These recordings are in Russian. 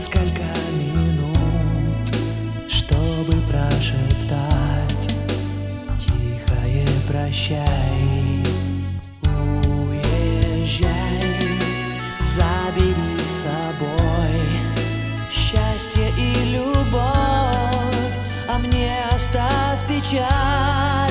несколько минут, чтобы прошептать тихое прощай. Уезжай, забери с собой счастье и любовь, а мне оставь печаль.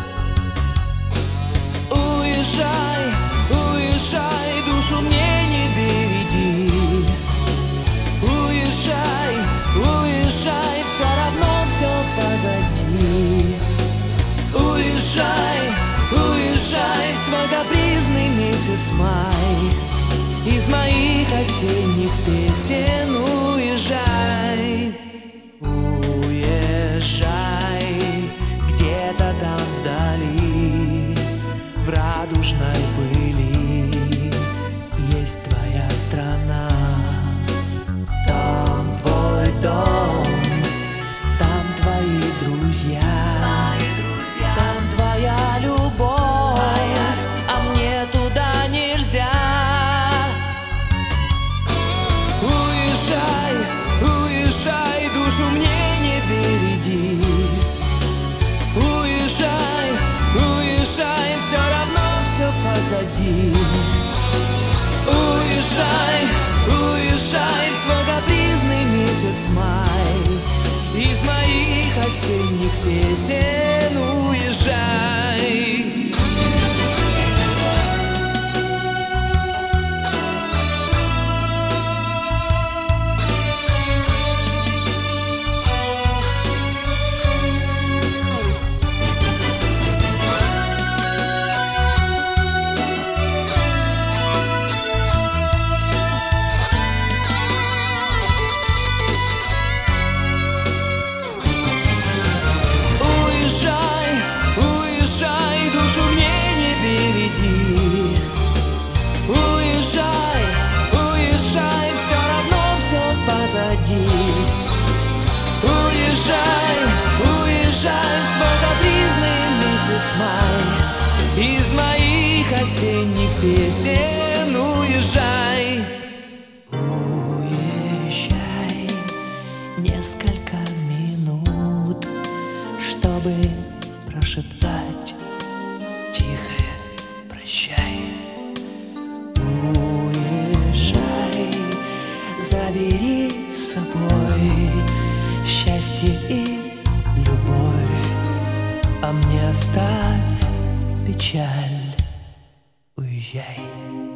Уезжай, уезжай, душу мне не береги. Уезжай, уезжай, все равно все позади. Уезжай, уезжай в свой капризный месяц май. Из моих осенних песен уезжай. Уезжай, где-то там вдали, в радужной пыли есть твоя страна. Там твой дом, там твои друзья, там твоя любовь, а мне туда нельзя. Уезжай, уезжай, душу мне не береги. Уезжай, уезжай, все равно все позади. Уезжай, уезжай в свой капризный месяц май. Из моих осенних песен уезжай. Уезжай, уезжай, все равно все позади. Уезжай, уезжай в свой капризный месяц май. Из моих осенних песен уезжай. Уезжай, несколько минут, чтобы прошептать тихое прощай. Уезжай, забери с собой счастье и любовь, а мне оставь печаль. Уезжай.